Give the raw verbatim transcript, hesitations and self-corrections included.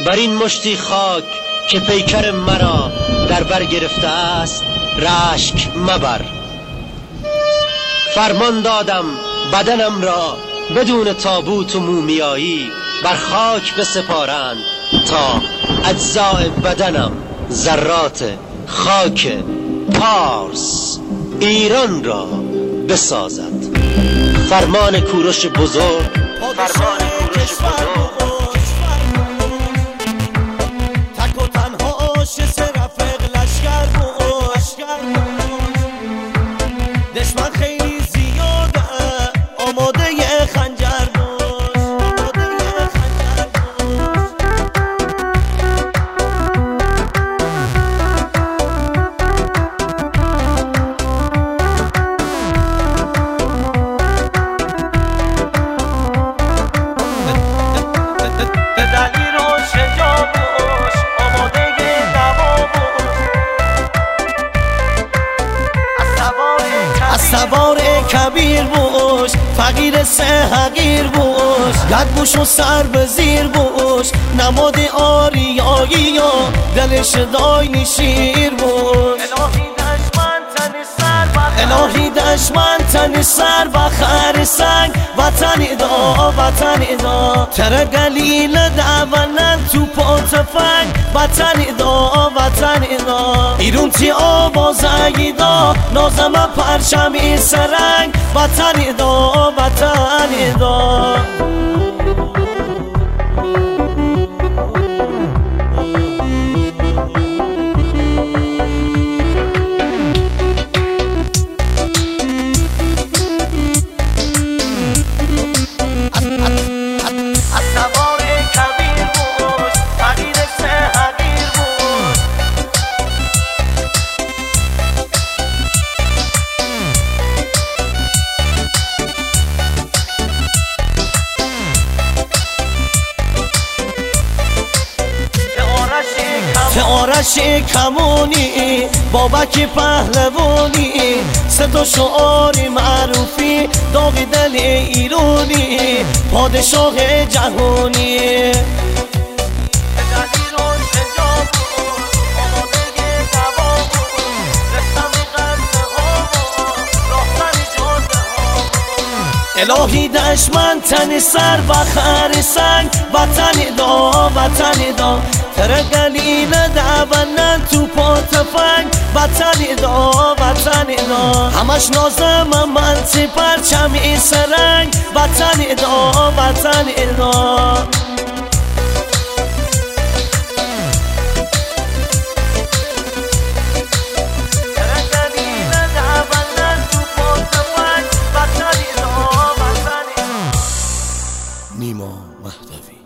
بر این مشتی خاک که پیکر مرا در بر گرفته است رشک مبر. فرمان دادم بدنم را بدون تابوت و مومیایی بر خاک بسپارند تا اجزاء بدنم ذرات خاک پارس ایران را بسازد. فرمان کوروش بزرگ، فرمان کوروش بزرگ. تک و تنها آشس رفق لشکر باش، دشمن خیلی زیاده آماده خنجر سوار کبیر باش، فقیر سه حقیر باش، ید بوش و سر به زیر باش، نماد آریایی یا دلش دای شیر باش. الهی دشمن تن سر و خر سنگ وطن دا وطن دا تر گلیل دولن تو پات فنگ وطن دا وطن دا ایرون تی آوازگی دا نازم پرچمی سرنگ وطن دا وطن دا. آرش کمونی بابک پهلوانی صدا شعاری معروفی داغ دل ایرانی پادشاه جهانی. الهی دشمن تن سر و خر سنگ وطن دا وطن دا تر گلیل دولن تو پات فنگ وطن دا وطن دا همش نازم من تی پرچمی سرنگ وطن دا وطن دا. نیما مهدوی.